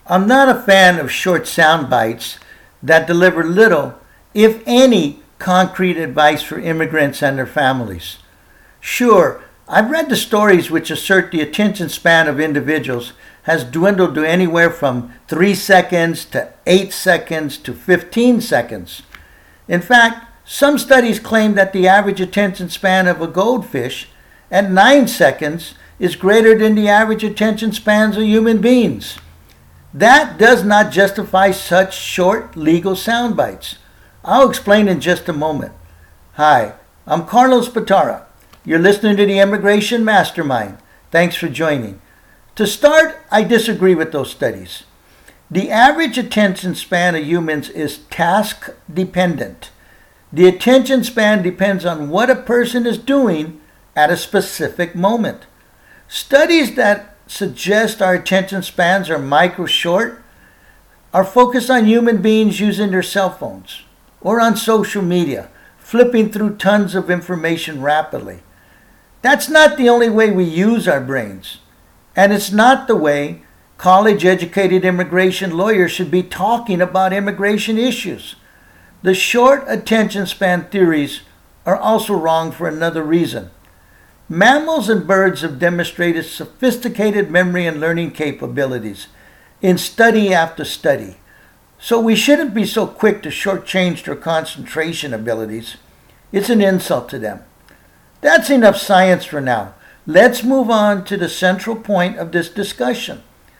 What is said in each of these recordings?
I'm not a fan of short sound bites that deliver little, if any, concrete advice for immigrants and their families. Sure, I've read the stories which assert the attention span of individuals has dwindled to anywhere from 3 seconds to 8 seconds to 15 seconds. In fact, some studies claim that the average attention span of a goldfish at 9 seconds is greater than the average attention spans of human beings. That does not justify such short legal sound bites. I'll explain in just a moment. Hi, I'm Carlos Batara. You're listening to the Immigration Mastermind. Thanks for joining. To start, I disagree with those studies. The average attention span of humans is task dependent. The attention span depends on what a person is doing at a specific moment. Studies that suggest our attention spans are micro short are focused on human beings using their cell phones or on social media, flipping through tons of information rapidly. That's not the only way we use our brains, and it's not the way college-educated immigration lawyers should be talking about immigration issues. The short attention span theories are also wrong for another reason. Mammals and birds have demonstrated sophisticated memory and learning capabilities in study after study, so we shouldn't be so quick to shortchange their concentration abilities. It's an insult to them. That's enough science for now. Let's move on to the central point of this discussion.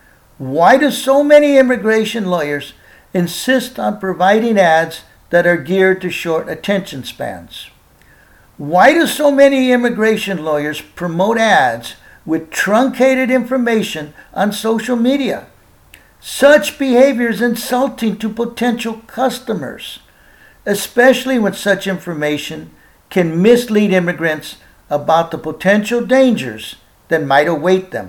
Why do so many immigration lawyers insist on providing ads that are geared to short attention spans? Why do so many immigration lawyers promote ads with truncated information on social media? Such behavior is insulting to potential customers, especially when such information can mislead immigrants about the potential dangers that might await them.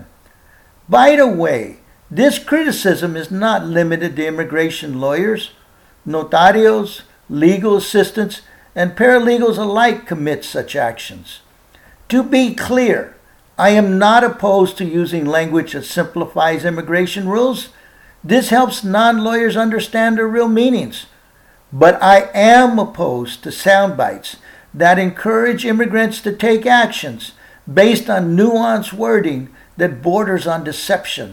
By the way, this criticism is not limited to immigration lawyers. Notarios, legal assistants, and paralegals alike commit such actions. To be clear, I am not opposed to using language that simplifies immigration rules. This helps non-lawyers understand their real meanings. But I am opposed to sound bites that encourage immigrants to take actions based on nuanced wording that borders on deception.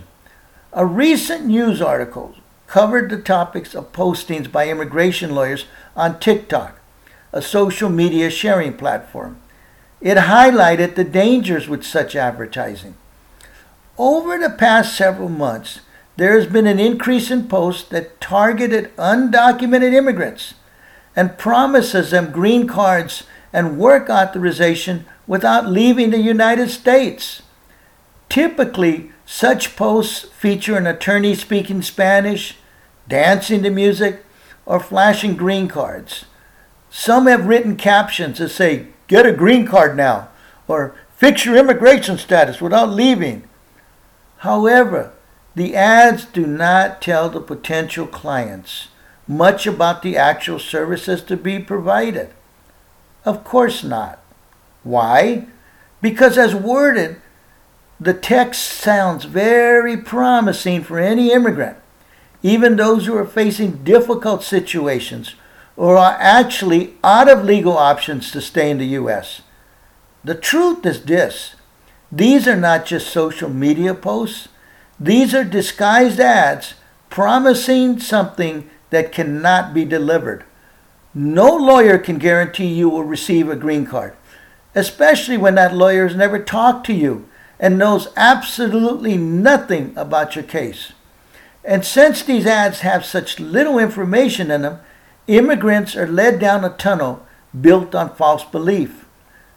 A recent news article covered the topics of postings by immigration lawyers on TikTok, a social media sharing platform. It highlighted the dangers with such advertising. Over the past several months, there has been an increase in posts that targeted undocumented immigrants and promises them green cards and work authorization without leaving the United States. Typically, such posts feature an attorney speaking Spanish, dancing to music, or flashing green cards. Some have written captions that say, "Get a green card now," or "Fix your immigration status without leaving." However, the ads do not tell the potential clients much about the actual services to be provided. Of course not. Why? Because as worded, the text sounds very promising for any immigrant, even those who are facing difficult situations or are actually out of legal options to stay in the U.S. The truth is this: these are not just social media posts. These are disguised ads promising something that cannot be delivered. No lawyer can guarantee you will receive a green card, especially when that lawyer has never talked to you and knows absolutely nothing about your case. And since these ads have such little information in them, immigrants are led down a tunnel built on false belief.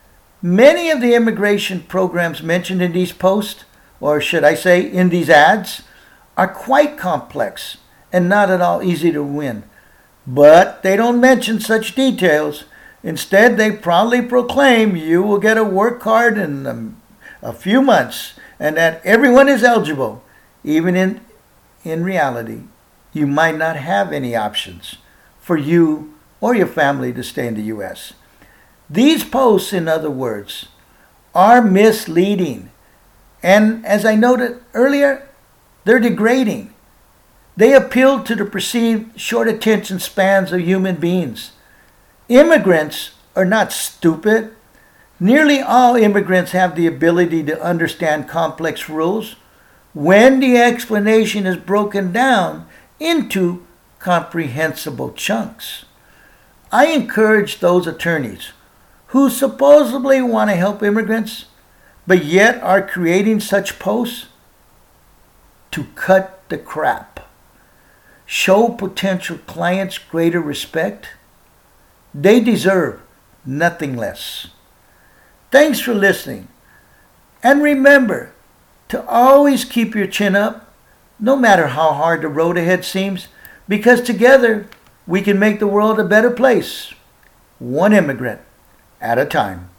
Many of the immigration programs mentioned in these posts, or should I say in these ads, are quite complex and not at all easy to win. But they don't mention such details. Instead, they proudly proclaim you will get a work card in a few months and that everyone is eligible. Even in reality, you might not have any options for you or your family to stay in the U.S. These posts, in other words, are misleading. And as I noted earlier, they're degrading. They appeal to the perceived short attention spans of human beings. Immigrants are not stupid. Nearly all immigrants have the ability to understand complex rules when the explanation is broken down into comprehensible chunks. I encourage those attorneys who supposedly want to help immigrants, but yet are creating such posts, to cut the crap. Show potential clients greater respect. They deserve nothing less. Thanks for listening. And remember to always keep your chin up, no matter how hard the road ahead seems, because together we can make the world a better place, one immigrant at a time.